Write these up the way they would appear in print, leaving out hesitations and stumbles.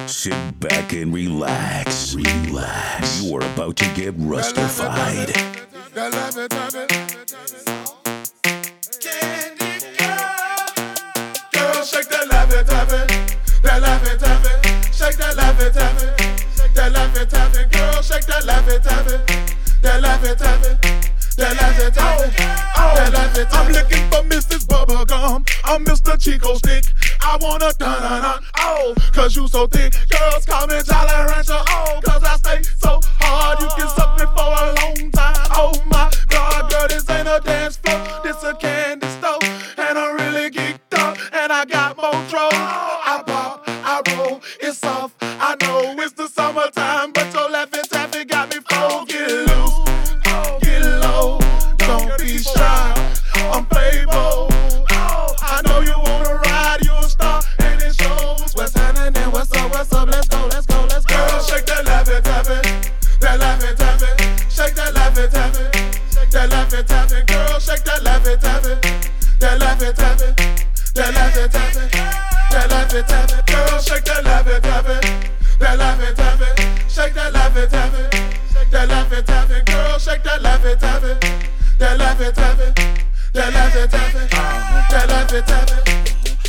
Sit back and relax. Relax. You are about to get rustified. Girl, shake that laffy-taffy. That laffy-taffy. Shake that laffy-taffy. That laffy-taffy. Girl, shake that laffy-taffy. That laffy-taffy. That laffy-taffy. That laffy-taffy. I'm looking for Mrs. Bubblegum. I'm Mr. Chico Stick. I wanna dun-dun-dun, oh, cause you so thick. Girls call me Jolly Rancher, oh, cause I stay so hard. You can suck me for a long time. Oh my God, girl, this ain't a dance floor. This a candy store. And I'm really geeked up. And I got more trouble. I pop, I roll, it's soft. I know it's the summertime, but your laffy-taffy got me full. Get loose, get low, don't be shy. I'm Playboy. I know you wanna ride, you a star, and it shows. What's happening? What's up? Let's go, let's go, let's go. Girl, shake that laffy-taffy, that laffy-taffy. Shake that laffy-taffy, that laffy-taffy. Girl, shake that laffy-taffy, that laffy-taffy, that laffy-taffy, that laffy-taffy. Girl, shake that laffy-taffy, that laffy-taffy. Shake that laffy-taffy, that laffy-taffy. Girl, shake that laffy-taffy, that laffy-taffy, that laffy-taffy, that laffy-taffy.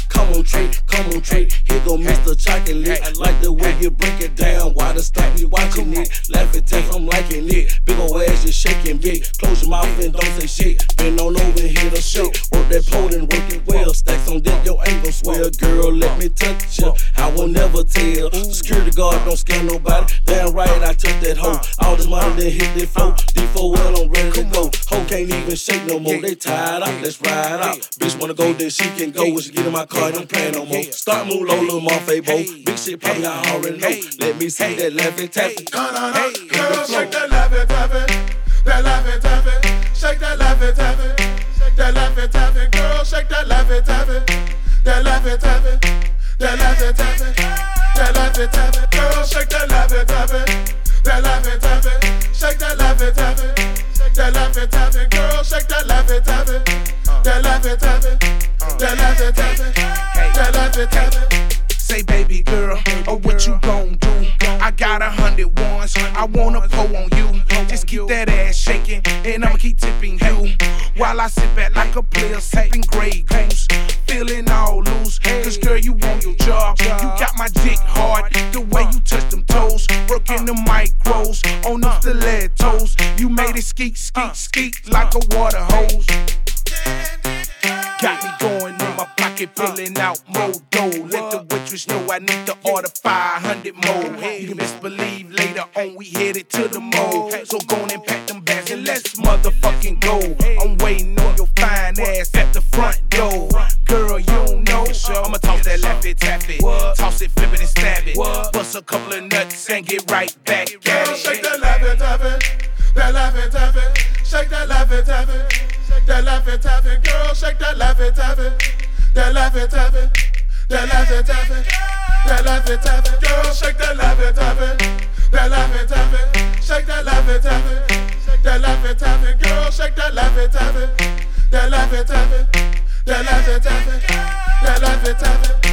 Come on, Trey, here go Mr. Chocolate. I like the way you break it down, why the stop me watching it. Laffy-taffy, I'm liking it. Big ol' ass, you shaking big. Close your mouth and don't say shit. Bend on over and hit a shake. Work that pole and work it well. Stacks on deck, your ain't gon' swell. Girl, let me touch ya, I will never tell. Security guard don't scare nobody. Damn right, I took that hoe. All this money then hit that flow. D4 well, I'm ready to go. Hoe can't even shake no more. They tired out, let's ride out. Bitch wanna go, then she can go. When she get in my car, don't play no more. Start move low, little Marfabo. Big shit poppin', I already know. Let me see that laffy-taffy. Girl, shake that laffy-taffy, that laffy-taffy. Shake that laffy-taffy, that laffy-taffy. Girl, shake that laffy-taffy, that laffy-taffy, that laffy-taffy, that laffy-taffy. Girl, shake that laffy-taffy, that laffy-taffy. Shake that laffy-taffy, that laffy-taffy. Girl, shake that laffy-taffy, that laffy-taffy, that laffy-taffy, that laffy-taffy. Say, baby girl, oh, what you gon' do? I got 100 ones, I wanna pull on you. Just keep that ass shaking, and I'ma keep tipping you. While I sit back like a player, sipping Grey Goose. Feeling all loose, cause girl, you want your job. You got my dick hard, the way you touch them toes. Working the micros, on them stilettos. You made it skeet, skeet, skeet like a water hose. Got me going in my pocket, filling out more dough. Let the waitress know I need to order 500 more. You can best believe later on we headed to the mall. So go on and pack them bags and let's motherfucking go. I'm waiting on your fine ass at the front door. Girl, you don't know, I'ma toss that laffy-taffy. Toss it, flip it and stab it. Bust a couple of nuts and get right back at Girl, it. shake that laffy-taffy, that laffy-taffy. Shake that laffy-taffy, that laffy-taffy. Girl, shake that laffy-taffy, that laffy-taffy, that laffy-taffy, that laffy-taffy. Girl, shake that laffy-taffy, that laffy-taffy. Shake that laffy-taffy, that laffy-taffy. Girl, shake that laffy-taffy, that laffy-taffy, that laffy-taffy, that laffy-taffy.